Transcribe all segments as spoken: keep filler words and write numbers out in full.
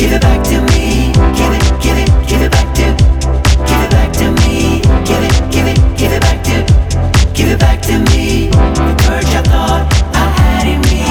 give it back to me. Give it, give it, give it back to, give it back to me. Give it, give it, give it back to, give it back to me. The courage I thought I had in me.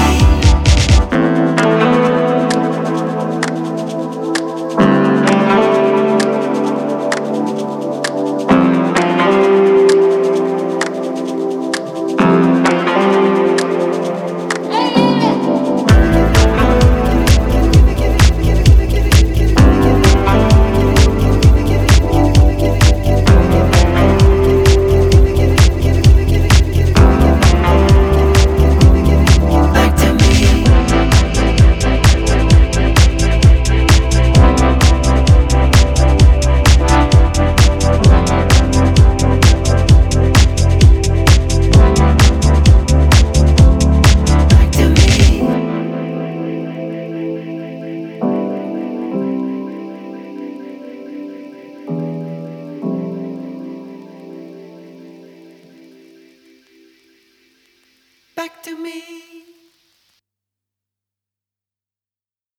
Back to me.